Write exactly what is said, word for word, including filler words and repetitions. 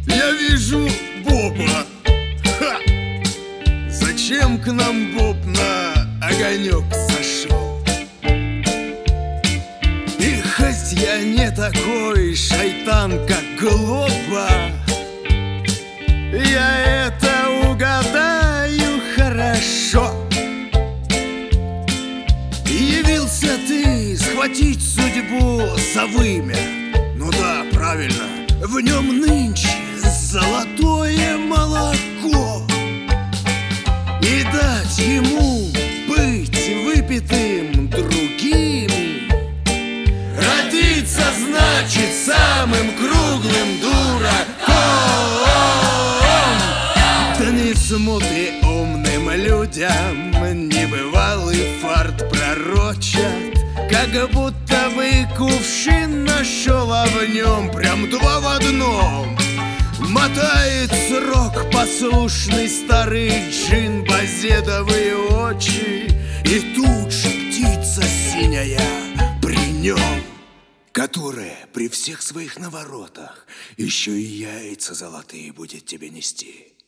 Я вижу Боба. Ха! Зачем к нам Боб на огонек зашел? И хоть я не такой шайтан, как Глоба, я это угадаю хорошо. Явился ты схватить судьбу за вымя. Ну да, правильно, в нем нынче золотое молоко. И дать ему быть выпитым другими, родиться значит самым круглым дураком. Да не смуты умным людям небывалый фарт пророчат, как будто бы кувшин нашел, а в нем прям два в одном. Мотает срок послушный старый джин, базедовые очи, и тут же птица синяя при нем, которая при всех своих наворотах еще и яйца золотые будет тебе нести.